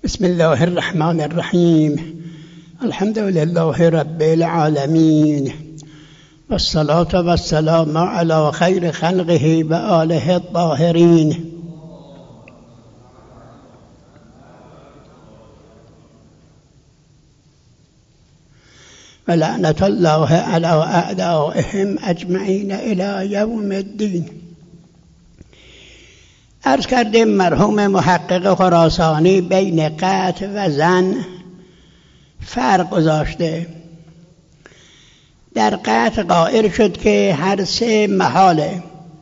بسم الله الرحمن الرحیم. الحمد لله رب العالمین والصلاة والسلام علی خیر خلقه و آله الطاهرین. و لعنت الله علی اعدائهم اجمعین الی یوم الدین. عرض کردیم مرحوم محقق خراسانی بین قطع و زن فرق گذاشته. در قطع قائل شد که هر سه محاله.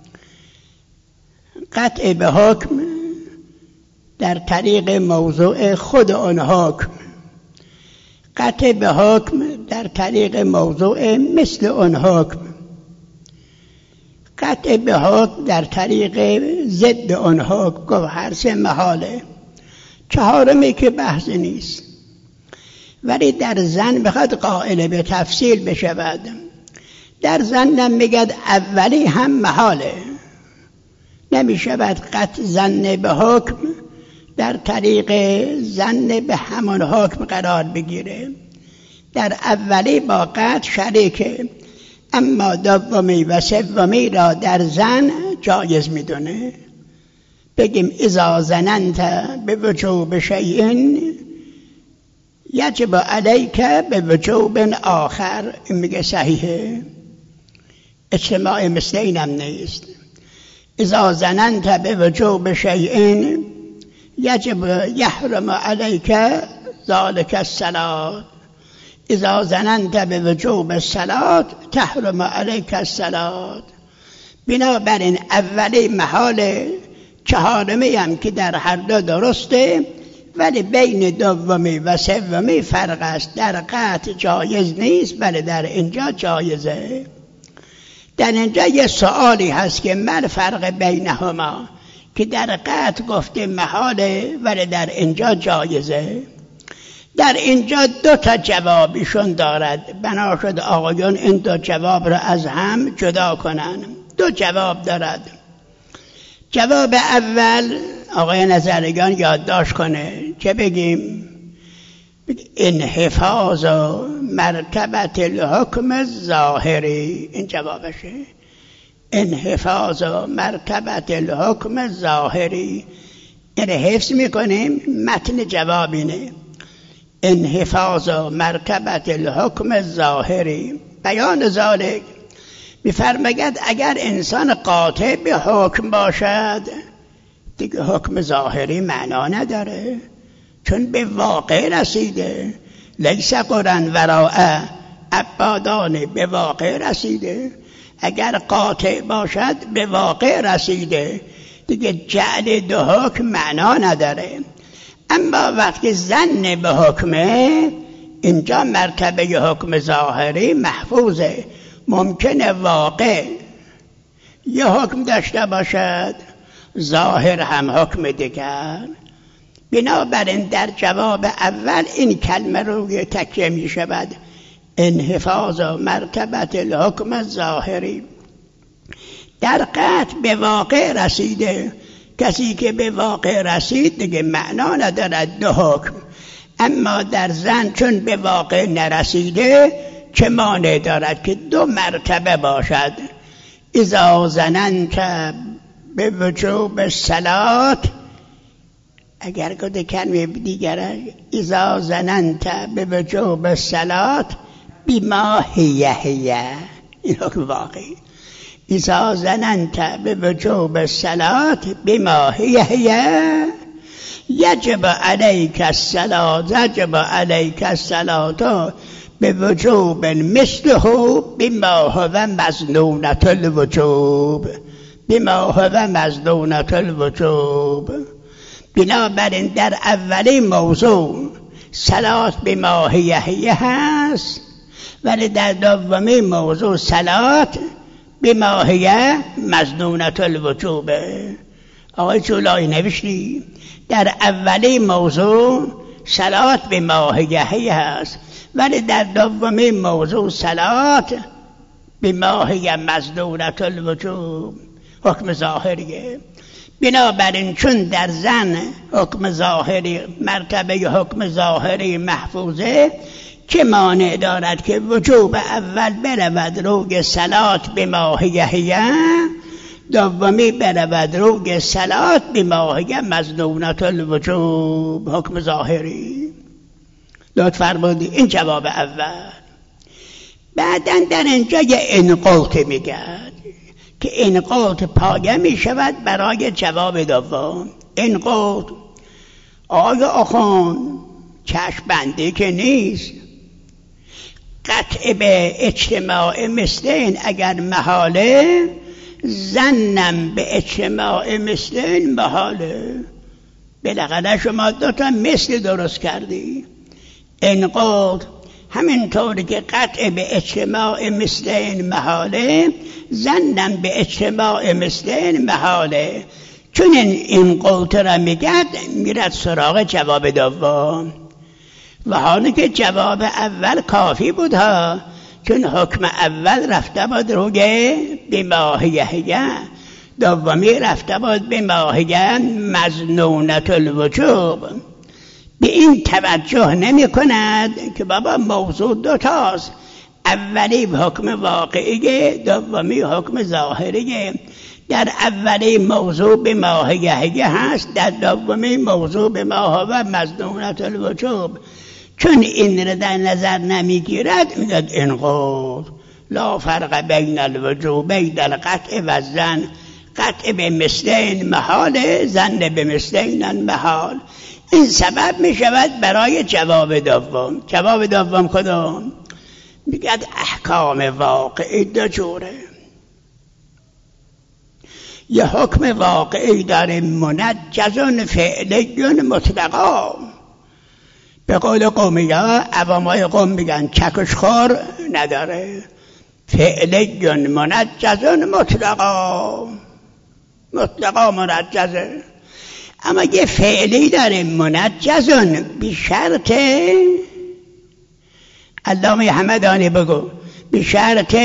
قطع به حکم در طریق موضوع خود آن حکم، قطع به حکم در طریق موضوع مثل آن حکم، قطع به حکم در طریق ضد آن حکم. گفت هر سه محاله. چهارمی که بحث نیست، ولی در زن بخواد قائل به تفصیل بشود. در زن میگد اولی هم محاله، نمی شود قطع زن به حکم در طریق زن به همان حکم قرار بگیره. در اولی با قطع شریکه، اما دومی و سومی را در زن جایز میدونه. بگیم اذا زننت به وجوب شیء یجب علیک به وجوب آخر. این میگه صحیحه، اجتماع مثل اینم نیست. اذا زننت به وجوب شیء یجب یحرم علیک ذلک الصلاة. اذا زننت به وجوب الصلاة تحرم علیک الصلاة. بنابراین اولی محال، چهارمی هم که در هر دو درسته، ولی بین دومی و سومی فرق است. در قطع جایز نیست، ولی در اینجا جایزه. در اینجا یه سوالی هست که من فرق بینهما، که در قطع گفته محاله ولی در اینجا جایزه. در اینجا دو تا جوابیشون دارد. بنا شد آقایون این دو جواب را از هم جدا کنن. دو جواب دارد. جواب اول آقای نظریگان یادداشت کنه که بگیم انحفاظ مرتبت الحکم الظاهری. این جوابشه، انحفاظ مرتبت الحکم الظاهری. این حفظ میکنیم، متن جواب اینه انحفاظ مرتبت الحکم الظاهری. بیان ذالک می‌فرماید اگر انسان قاطع به حکم باشد دیگه حکم ظاهری معنا نداره، چون به واقع رسیده. لیس قرن وراء عبادان، به واقع رسیده. اگر قاطع باشد به واقع رسیده، دیگه جعل دو حکم معنا نداره. اما وقتی ظن به حکمه، اینجا مرتبه حکم ظاهری محفوظه. ممکنه واقع یه حکم داشته باشد، ظاهر هم حکم دیگر. بنابراین در جواب اول این کلمه روی تکیه می شود، انحفاظ مرتبت الحکم الظاهری. در قطع به واقع رسیده، کسی که به واقع رسید دیگه معنا ندارد دو حکم. اما در زن چون به واقع نرسیده، چه مانع دارد که دو مرتبه باشد. اذا زننت به وجوب الصلاة، اگر گفته کلمه دیگره اذا زننت به وجوب الصلاة بما هی، این حکم واقعی. اذا زننت به وجوب الصلاة بما هی یجب علیک الصلاة، یجب علیک الصلاة به وجوب مثله بما هو مظنونة الوجوب، بما هو مظنونة الوجوب. بنابراین در اولی موضوع صلات بما هی هست، ولی در دومی موضوع صلات بما هی مظنونة الوجوب. آقای جولای نوشتی در اولی موضوع صلات بما هی هست، ولی در دومی موضوع صلات بما هی مظنونة الوجوب، حکم ظاهریه. بنابراین چون در زن حکم ظاهری مرتبه حکم ظاهری محفوظه، که مانع دارد که وجوب اول برود روی صلات به ماهیه، دومی برود روی صلات به ماهیه مظنونت الوجوب. حکم ظاهری لطف فرمودید. این جواب اول. بعداً در اینجا یه انقاط میگرد که انقاط پایه می شود برای جواب دوم. انقاط آیا آخوان چشم بندی که نیست، قطع به اجتماع مثلین اگر محاله، زنم به اجتماع مثلین محاله. بالاخره شما دوتا مثل درست کردی. انقاط همینطوری که قطع به اجتماع مثلین محاله، زنم به اجتماع مثلین محاله. چون این قوت را میرد سراغ جواب دوم، و حالا که جواب اول کافی بود ها، چون حکم اول رفته بود روی بماهیه، دومی رفته بود بماهیه مظنونت الوجوب. به این توجه نمی کند که بابا موضوع دوتاست، اولی حکم واقعی، دومی حکم ظاهری. در اولی موضوع به ماهیه هست، در دومی موضوع به ما و مظنونت الوجوب. چون این را در نظر نمیگیرد میگد انقاض لا فرق بین الوجوبین القطع و زن، قطع به مثلین محال، زن به مثلین محال. این سبب می شود برای جواب دوم. جواب دوم کدام؟ میگد احکام واقعی دو جوره. یه حکم واقعی داره منجز فعلی مطلقا، به قول قومی ها، عوامای قوم میگن چکش خور نداره. فعلی منجز مطلقا، مطلقا منجزه. اما یه فعلی داره منجزون بی شرط، علامه حمدانی بگو، بی شرط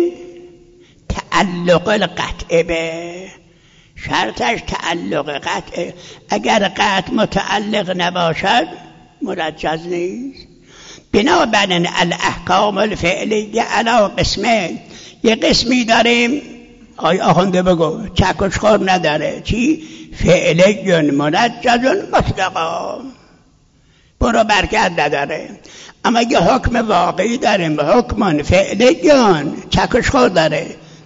تعلق القطع به، شرطش تعلق قطع. اگر قطع متعلق نباشد منجز نیست. بنابراین الاحکام الفعلیه علی قسمه، یه قسمی داریم آی آخونده بگو چکش خور نداره. چی؟ فعلی منجز مطلقا، برو برکت نداره. اما یه حکم واقعی داریم، حکم فعلی چکش خور داره.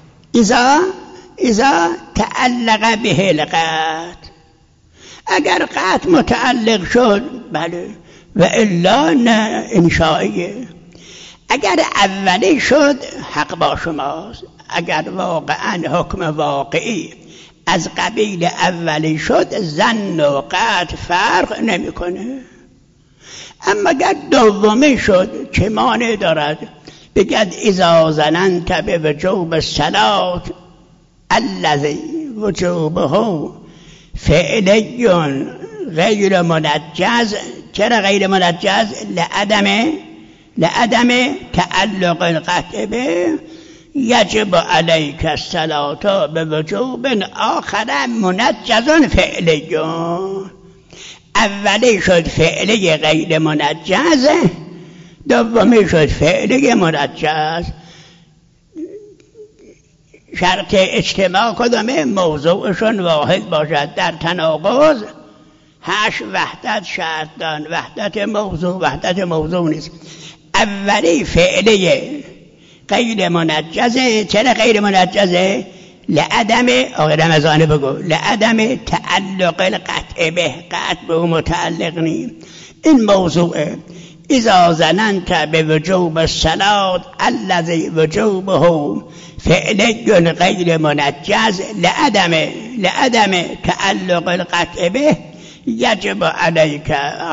اذا تعلق به القطع، اگر قطع متعلق شد بله، و الا نه انشائیه. اگر اولی شد حق با شماست. اگر واقعا حکم واقعی از قبیل اولی شد، زن و قطع فرق نمیکنه. اما اگر دومی شد چه مانع دارد؟ بگد اذا ظننت بوجوب الصلاة الذی وجوبه فعلی غیر منجز. چرا غیر منجز؟ لعدم تعلق القطع به. یجب علیک الصلاة بوجوب آخر منجز فعلی. اولی شد فعلی غیر منجز، دومی شد فعلی منجز. شرط اجتماع کدامه؟ موضوعشون واحد باشد. در تناقض 8 وحدت شرط دان، وحدت موضوع نیست. اولی فعلی غیر منجزه. چرا غیر منجزه؟ لعدم رمضان بگو، لعدم تعلق القطع به، قطع به متعلق نیم. این موضوعه. اذا ظننت بوجوب الصلاة الذی وجوبه فعلی غیر منجز لعدم تعلق القطع به، یجب علیک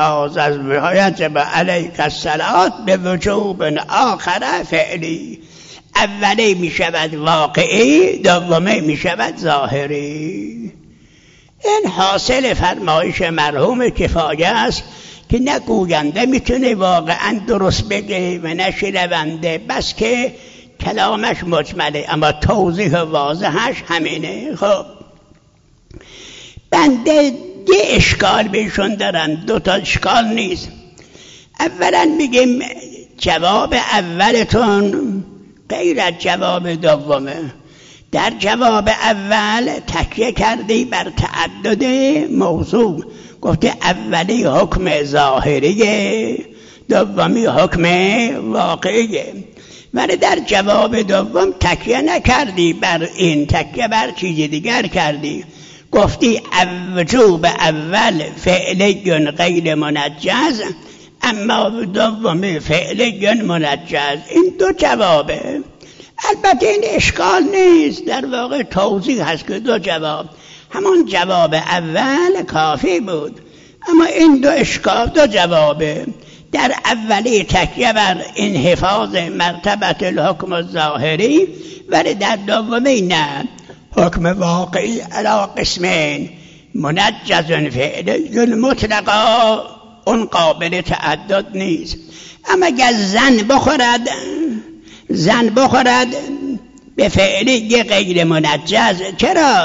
الصلاة بوجوب آخر فعلی. اولی می شود واقعی، دومی می شود ظاهری. این حاصل فرمایش مرحوم کفایه است که نه گوینده میتونه واقعا درست بگه و نه شنونده، بس که کلامش مجمله، اما توضیح واضحش همینه. خب بنده یه اشکال بهشون دارم، 2 تا اشکال نیست. اولا میگیم جواب اولتون غیر از جواب دومه. در جواب اول تکیه کردی بر تعدد موضوع، گفته اولی حکم ظاهریه، دومی حکم واقعیه. ولی در جواب دوم تکیه نکردی بر این، تکیه بر چیز دیگر کردی. گفتی وجوب اول فعلی غیر منجز، اما دوم فعلی منجز. این 2 جوابه. البته این اشکال نیست، در واقع توضیح هست که 2 جواب، همان جواب اول کافی بود. اما این 2 اشکال 2 جوابه. در اولی تکیه بر انحفاظ مرتبت الحکم الظاهری، ولی در دومی نه، حکم واقعی علی قسمین، منجز فعلی مطلقا، اون قابل تعدد نیست. اما اگر زن بخورد به فعلی غیر منجز، چرا؟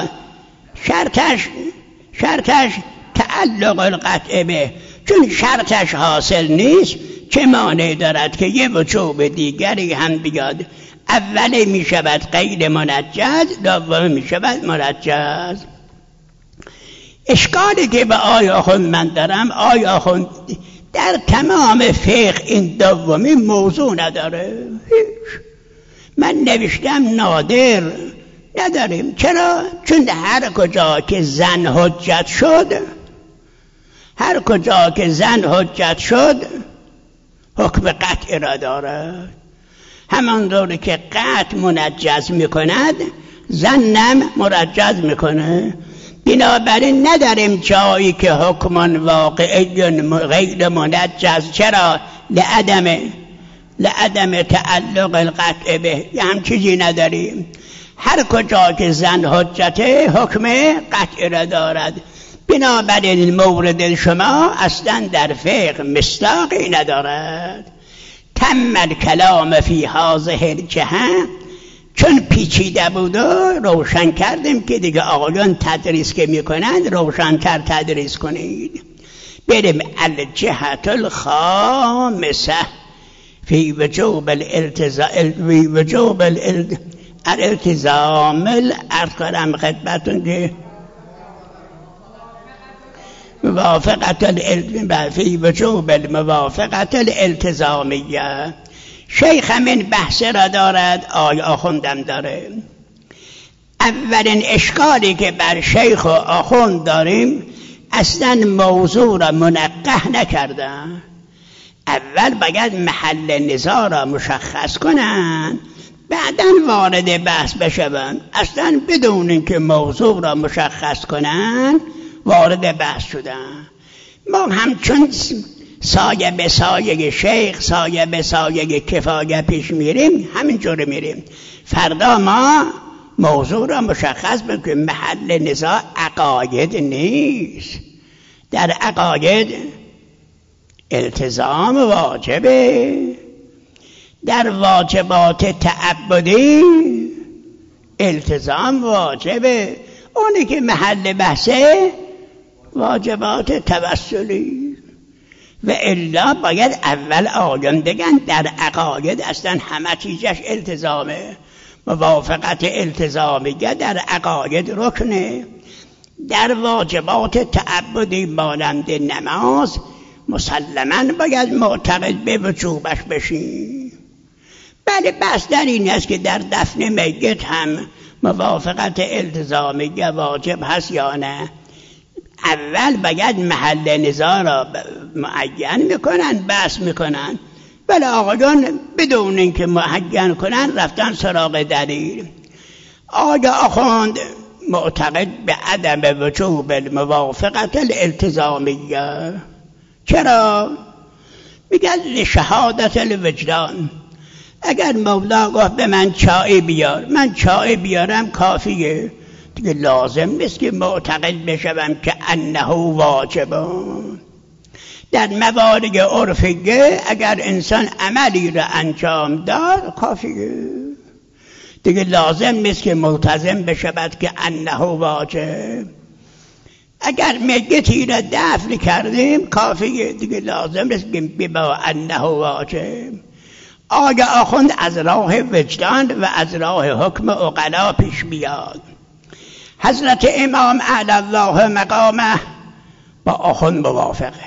شرطش تعلق القطع به، چون شرطش حاصل نیست چه مانع دارد که یه وجوب دیگری هم بیاد؟ اولی می شود غیر منجز، دومی می شود منجز. اشکالی که به آقای آخوند من دارم، آقای آخوند در تمام فقه این دومی موضوع نداره. من نوشتم نادر نداریم. چرا؟ چون هر کجا که زن حجت شد حکم قطع را دارد. همانطور که قطع منجز میکند، زنم مرجز میکنه. بنابراین نداریم جایی که حکم واقعی غیر منجز. چرا؟ لعدم تعلق القطع به، هم چیزی نداریم. هر کجا که زن حجته حکم قطع را دارد. بنابراین مورد شما اصلا در فقه مصداقی ندارد. تم الکلام فی هذه الجهه، چون پیچیده بود و روشن کردیم که دیگه آقایان تدریس که میکنند روشن‌تر تدریس کنید. بریم الجهت الخامسه فی وجوب الالتزام الارض کنم خدمتون که فی وجوب الموافقت الالتزامیه. شیخ همین بحث را دارد، آی آخوندم داره. اولین اشکالی که بر شیخ و آخوند داریم، اصلا موضوع را منقح نکردن. اول باید محل نزاع را مشخص کنن، بعداً وارد بحث بشوند. اصلا بدون اینکه موضوع را مشخص کنن وارد بحث شدن. ما همچون سایه به سایه شیخ، سایه به سایه کفایه پیش میریم، همینجوری میریم. فردا ما موضوع را مشخص بکنیم. محل نزاع عقاید نیست. در عقاید التزام واجبه. در واجبات تعبدی التزام واجبه. اونی که محل بحثه واجبات توسلی. و الا باید اول آیان بگن در عقاید اصلا همه چیزش التزامه. موافقت التزامیه در عقاید رکنه. در واجبات تعبدی مانند نماز مسلماً باید معتقد به وجوبش بشیم. بله بس در این است که در دفن میت هم موافقت التزامیه واجب هست یا نه. اول باید محل نزاع را معین میکنن، بحث میکنن. ولی آقایان بدون اینکه معین کنن رفتن سراغ دلیل. آقا آخوند معتقد به عدم وجوب الموافقت الالتزامیه. چرا؟ میگن شهادت الوجدان. اگر مولا گفت به من چای بیار، من چای بیارم کافیه دیگه، لازم نیست که معتقد بشوم که انه واجبان. در موارد عرفیه اگر انسان عملی را انجام داد کافیه دیگه، لازم نیست که ملتزم بشود که انه واجب. اگر میتی را دفن کردیم کافیه دیگه، لازم نیست ببا انه واجب. آگه آخوند از راه وجدان و از راه حکم عقلا پیش بیاد. حضرت امام اعلی الله مقامه با آخوند موافقه،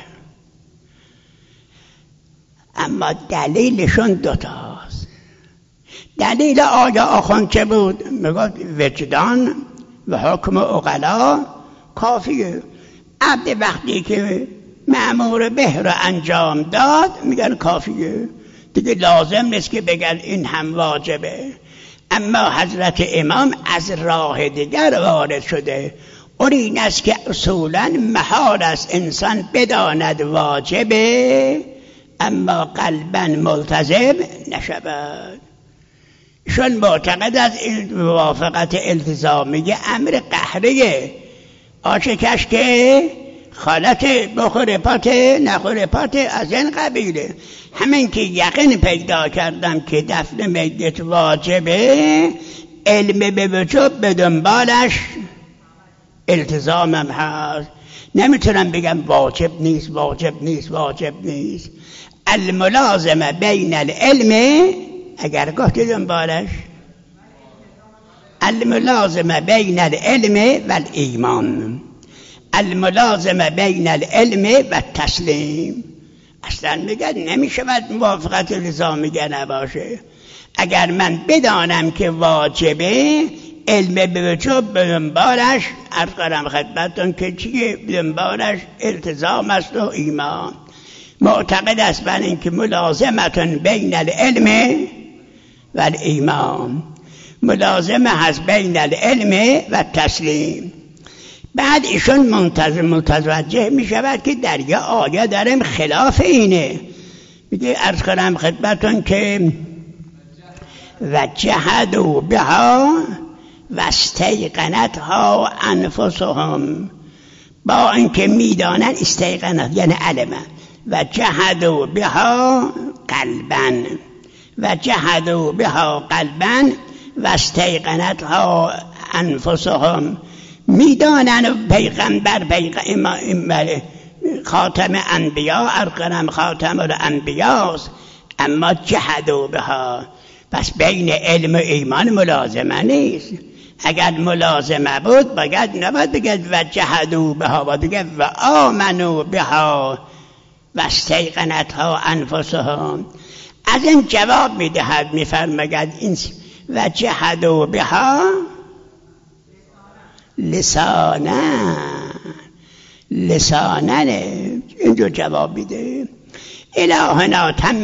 اما دلیلشون دوتاست. دلیل آگه آخوند چه بود؟ میگه وجدان و حکم عقلا کافیه. عبد وقتی که مأمور به را انجام داد میگن کافیه دیگه، لازم نیست که بگن این هم واجبه. اما حضرت امام از راه دیگر وارد شده، اون این است که اصولا محال است انسان بداند واجبه اما قلبا ملتزم نشود. شون معتقد از این موافقت التزامی امر قهریه. آشه کش که خالت بخور پاته نخور پاته از این قبیله. همین که یقین پیدا کردم که دفن میت واجبه، علم به وجوب به دنبالش التزامم هست. نمیتونم بگم واجب نیست واجب نیست واجب نیست. الملازمه بین العلم، اگر گفتی دنبالش الملازمه بین العلم و الایمان، الملازمه بین العلم و تسلیم. اصلا میگه نمیشود موافقت الزامیه نباشه. اگر من بدانم که واجبه، علم به وجوب به دنبالش عرض کنم خدمتتون که چیه؟ دنبالش التزام است و ایمان. معتقد است بر این که ملازمتون بین العلم و الایمان، ملازمه هست بین العلم و تسلیم. بعد ایشون متوجه می شود که در یه آیه داریم خلاف اینه. میگه عرض کنم خدمتون که و جحدوا بها و استیقنتها انفسهم، با اینکه میدانن استیقنت یعنی علمه، و جحدوا بها قلبا و جحدوا بها قلبا و استیقنتها انفسهم، میدانن پیغمبر خاتم انبیا ارقنم خاتم الانبیاست، اما جحدوا بها. پس بین علم و ایمان ملازمه نیست. اگر ملازمه بود باید نباید بگید و جحدوا بها، باید بگید و آمنوا بها و استیقنتها انفسهم. از این جواب میدهد میفرماید این و جحدوا بها لسانن اینجا جواب میده. الهنا تم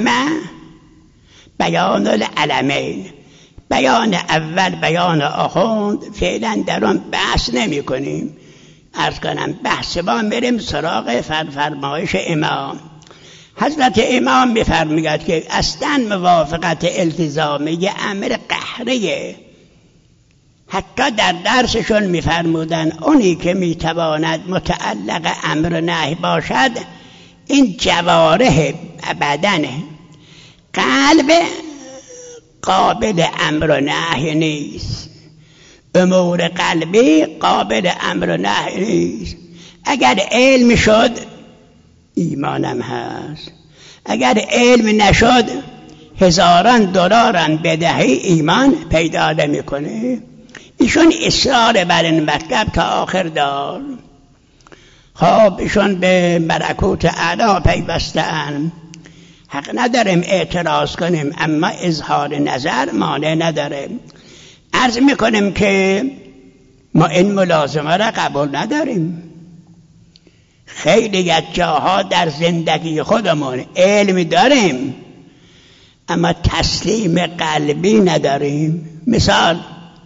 بیان العلمین. بیان اول بیان آخوند فعلا در آن بحث نمی کنیم. عرض کنم بحث با میریم سراغ فرمایش امام. حضرت امام میفرماید که اصلا موافقت التزامی امر قهریه. حتی در درسشون میفرمودن اونی که میتواند متعلق امر نهی باشد این جوارح بدنه، قلب قابل امر نهی نیست، امور قلبی قابل امر نهی نیست. اگر علم شد ایمانم هست، اگر علم نشد هزاران دلارم بدهی ایمان پیدا نمیکنه. ایشون اصرار بر این مطلب تا آخر دار. خب ایشون به ملکوت اعلی پیوسته‌اند، حق نداریم اعتراض کنیم، اما اظهار نظر مانع نداریم. عرض میکنیم که ما این ملازمه را قبول نداریم. خیلی از جاها در زندگی خودمون علم داریم اما تسلیم قلبی نداریم. مثال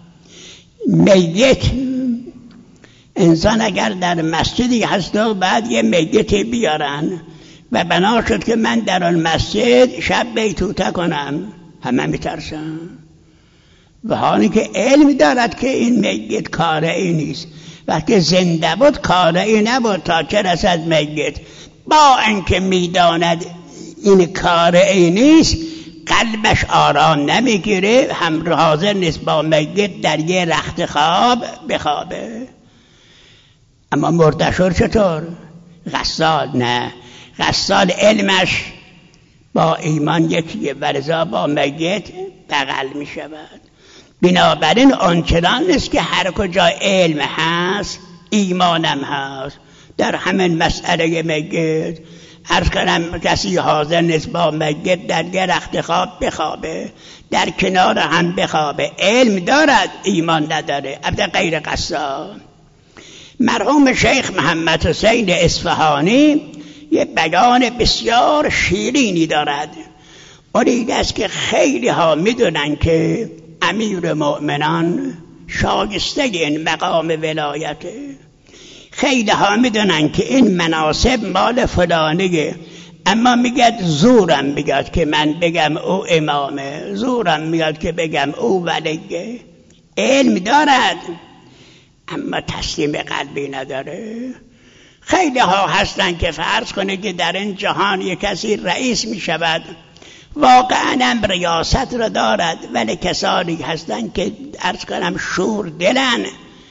میت، انسان اگر در مسجدی هست و بعد یه میتی بیارن و بنا شد که من در آن مسجد شب بیتوته کنم، همه میترسن، و حالی که علم دارد که این میت کاری نیست. وقتی زنده بود کاری نبود تا چه رسد میت. با اینکه میداند این کاری نیست قلبش آرام نمیگیره، هم حاضر نیست با میت در یه رخت خواب بخوابه. اما مردشور چطور؟ غسال نه، غسال علمش با ایمان یکیه ولذا با میت بغل می شود. بنابراین آنچنان نیست که هر کجا علم هست ایمانم هست. در همین مسئله میت عرض کنم کسی حاضر نیست با میت در درخت خواب بخوابه، در کنار هم بخوابه، علم دارد ایمان نداره، البته غیر غسال. مرحوم شیخ محمد حسین اصفهانی یه بیان بسیار شیرینی دارد. اون این است که خیلی ها میدونن که امیر مؤمنان شایسته این مقام ولایته، خیلی ها میدونن که این مناصب مال فلانیه، اما میگد زورم میگد که من بگم او امامه، زورم میگد که بگم او ولیه. علم دارد اما تسلیم قلبی نداره. خیلی ها هستن که فرض کنه که در این جهان یک کسی رئیس می شود، واقعا هم ریاست را دارد، ولی کسانی هستن که عرض کنم شور دلن،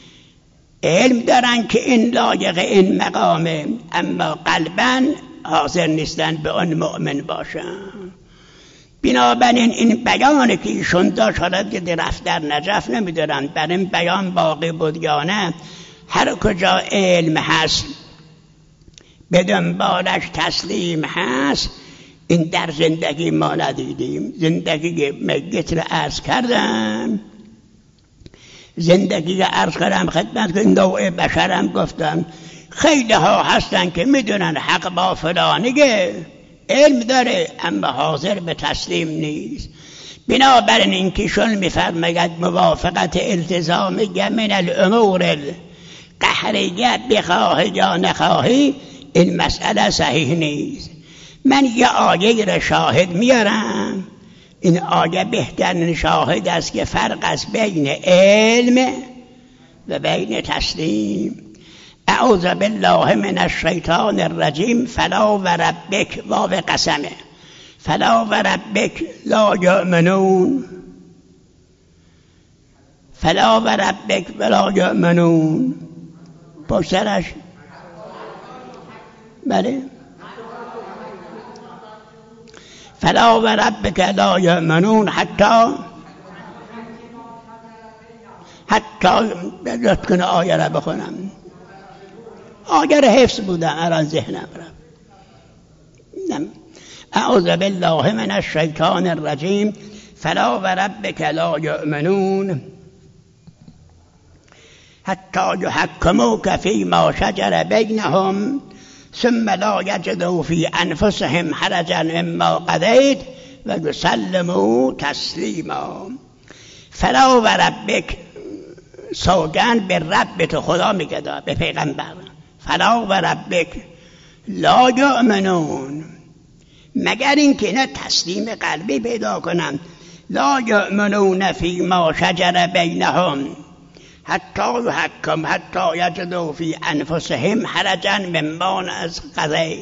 علم دارن که این لایق این مقامه، اما قلبا حاضر نیستن به آن مؤمن باشن. بنابراین این بیانی که ایشون داشت، حالا که رفت در نجف نمیدارم بر این بیان باقی بود یا نه، هر کجا علم هست به دنبالش تسلیم هست. این در زندگی ما ندیدیم. زندگی میت رو عرض کردم، زندگی رو عرض کردم خدمت که نوع بشرم گفتم. خیلی ها هستن که میدونن حق با فلانیه، علم داره اما حاضر به تسلیم نیست. بنابراین این کشون میفرماید موافقت التزام من الامور قهریه بخواهی یا نخواهی، این مسئله صحیح نیست. من یه آیه را شاهد میارم، این آیه بهترین شاهد است که فرق است بین علم و بین تسلیم. اعوذ بالله من الشیطان الرجیم. فلا و ربک، واو قسمه، فلا و ربک لا یؤمنون، فلا و ربک ولا یؤمنون. پشترش بله، فلا و ربک لا یؤمنون حتی لطفاً آیه را بخونم، آیه را حفظ بودم الان ذهنم رفت. اعوذ بالله من الشیطان الرجیم. فلا و ربک لا یؤمنون حتی یحکموک فیما شجر بینهم ثم لا یجدوا فی انفسهم حرجا مما قضیت و یسلموا تسلیما. فلا و ربک، سوگند به رب تو خدا میگه به پیغمبر، فلا و ربک لا یؤمنون، مگر اینکه اینا تسلیم قلبی پیدا کنن. لا یؤمنون فی ما شجر بینهم حتی یحکم حتی یجدوا فی انفسهم حرجا مما قضیت.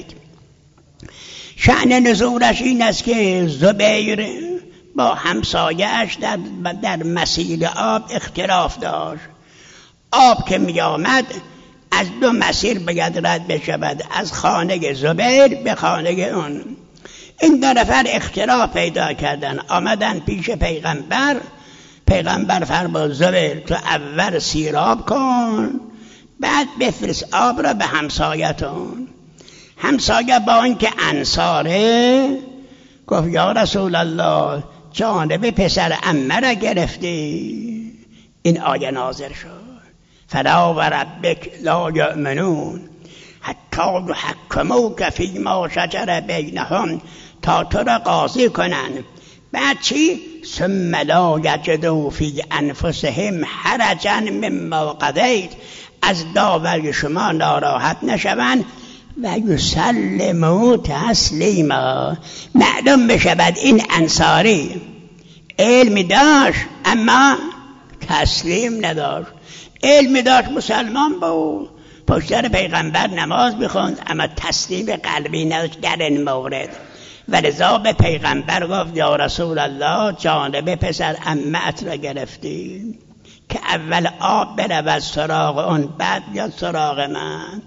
شأن نزولش این است که زبیر با همسایه‌اش در مسیر آب اختلاف داشت. آب که می آمد از دو مسیر باید رد بشود، از خانه زبیر به خانه اون. این دو نفر اختلاف پیدا کردن، آمدن پیش پیغمبر. پیغمبر فرمود زبیر تو اول سیراب کن، بعد بفرست آب را به همسایتون. همسایه با اینکه انصاره گفت یا رسول الله جانب پسر عمه را گرفتی. این آیه نازل شد. فلا و ربک لا یؤمنون حتی یحکموک فیما شجر بینهم، تا تو را قاضی کنن، بعد چی؟ ثم لا یجدوا فی انفسهم حرجا مما قضیت، از داوری شما ناراحت نشوند و یسلموا تسلیما. معلوم بشود این انصاری علم داشت اما تسلیم نداشت. علم داشت، مسلمان بود، پشتر پیغمبر نماز بخوند، اما تسلیم قلبی نداشت در این مورد. ولذا به پیغمبر گفت یا رسول الله جانب پسر عمه‌ات را گرفتی. که اول آب برود سراغ اون، بعد بیاد سراغ من.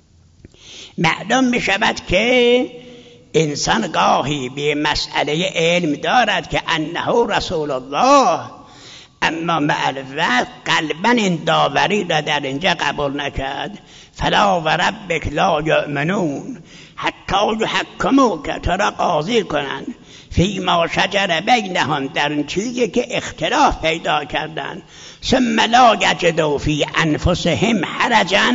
معلوم می شود که انسان گاهی به مسئله علم دارد که انه رسول الله، اما مع الوقت قلبا این داوری را در اینجا قبول نکرد. فلا و ربک لا یؤمنون حتی یحکموک، تو را قاضی کنند فیما شجر بینهم، در این چیزی که اختلاف پیدا کردن، ثم لا یجدوا فی انفسهم حرجا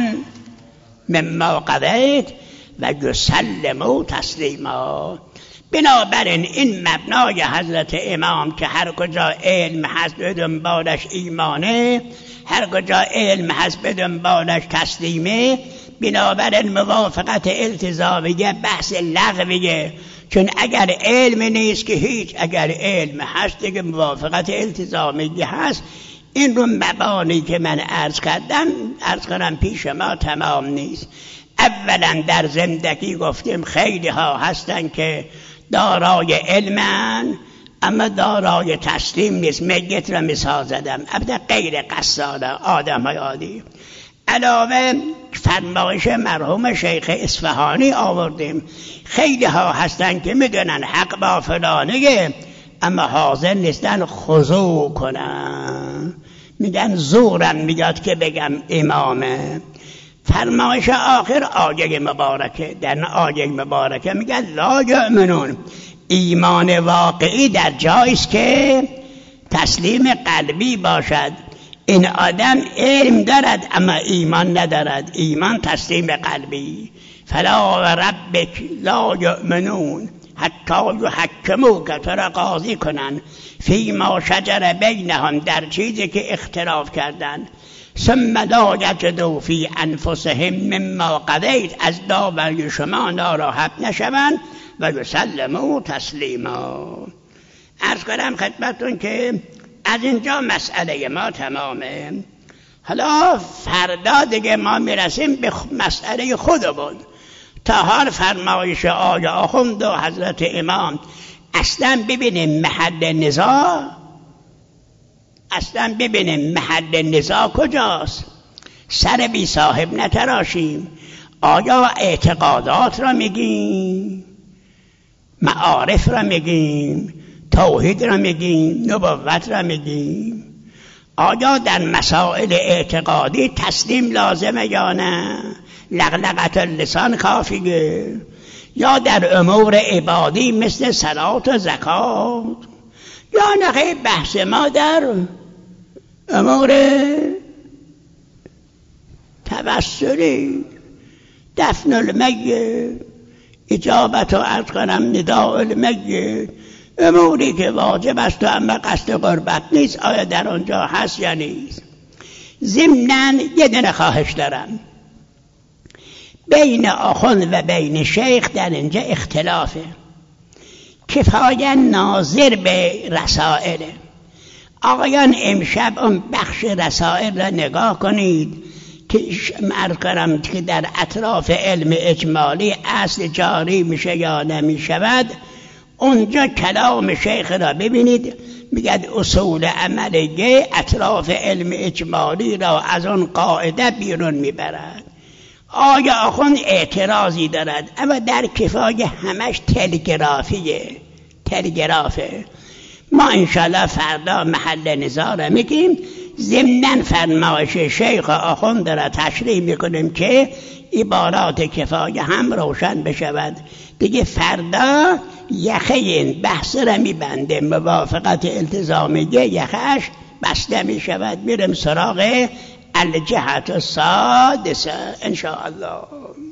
مما قضیت و یسلموا تسلیما. بنابراین این مبنای حضرت امام که هر کجا علم هست به دنبالش ایمانه، هر کجا علم هست به دنبالش تسلیمه، بنابراین موافقت التزامیه بحث لغویه، چون اگر علم نیست که هیچ، اگر علم هست دیگه موافقت التزامیه هست. این رو مبانی که من عرض کنم پیش ما تمام نیست. اولا در زندگی گفتیم خیلی ها هستن که دارای علمن اما دارای تسلیم نیست. میت را مثال زدم، البته غیر قصاده، آدم های عادی. علاوه فرمایش مرحوم شیخ اصفهانی آوردیم، خیلی ها هستن که میدونن حق با فلانه اما حاضر نیستن خضوع کنن، میگن زورم میاد که بگم امامه. فرمایش آخر آیه مبارکه، در آیه مبارکه میگن لا یؤمنون، ایمان واقعی در جاییست که تسلیم قلبی باشد. این آدم علم دارد اما ایمان ندارد، ایمان تسلیم قلبی. فلا و ربک لا یؤمنون حتی یحکموک، تو را قاضی کنن فیما شجر بینهم، در چیزی که اختلاف کردن، ثم لا یجدوا فی انفسهم مما قضیت، از داوری شما ناراحت نشوند و یسلموا تسلیما. عرض کنم خدمتتون که از اینجا مسئله ما تمامه. حالا فردا دیگه ما میرسیم به مسئله خودمون. تا حال فرمایش آقای آخوند و حضرت امام اصلا ببینیم محل نزاع کجاست. سر بی صاحب نتراشیم. آیا اعتقادات را میگیم، معارف را میگیم، توحید را میگیم، نبوت را میگیم؟ آیا در مسائل اعتقادی تسلیم لازمه یا نه؟ لغلغت اللسان کافیه؟ یا در امور عبادی مثل صلات و زکات؟ یا نخیر بحث ما در امور توسلی، دفن المیت، اجابت و عرض کنم نداء المیت، اموری که واجب است و اما قصد قربت نیست، آیا در آنجا هست یا نیست؟ ضمناً یه دونه خواهش دارم، بین آخوند و بین شیخ در اینجا اختلافه، کفایت ناظر به رسائله. آقایان امشب اون بخش رسائل را نگاه کنید که عرض کنم که در اطراف علم اجمالی اصل جاری میشه یا نمیشود. اونجا کلام شیخ را ببینید، میگه اصول عملیه اطراف علم اجمالی را از اون قاعده بیرون میبرد. آیا آخوند اعتراضی دارد، اما در کفایه همش تلگرافه. ما انشالله فردا محل نزاع را میگیم، ضمناً فرمایش شیخ آخوند را تشریح میکنیم که عبارات کفایه هم روشن بشود. دیگه فردا یخه این بحث را میبنده، موافقت التزامیه یخش بسته میشود. میرم سراغ الجهت السادسه انشاءالله.